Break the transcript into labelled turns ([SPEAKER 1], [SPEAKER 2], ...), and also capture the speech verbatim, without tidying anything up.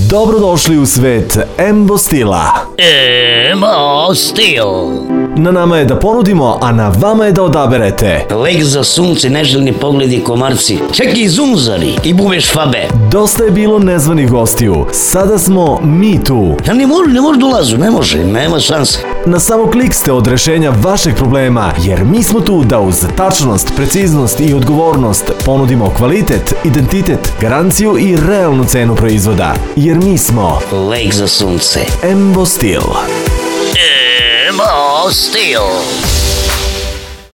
[SPEAKER 1] Dobrodošli u svet Embo stila.
[SPEAKER 2] Embo stil.
[SPEAKER 1] Na nama je da ponudimo, a na vama je da odaberete.
[SPEAKER 2] Lek za sunce, neželjni pogledi, komarci, čak i zunzari i bubeš fabe.
[SPEAKER 1] Dosta je bilo nezvanih gostiju, sada smo mi tu.
[SPEAKER 2] Ja ne može, ne može dolazu, ne može, nema šanse.
[SPEAKER 1] Na samo klik ste od rešenja vašeg problema, jer mi smo tu da uz tačnost, preciznost i odgovornost ponudimo kvalitet, identitet, garanciju i realnu cenu proizvoda. Jer mi smo
[SPEAKER 2] Lek za sunce.
[SPEAKER 1] Embo stil.
[SPEAKER 2] Embo stil.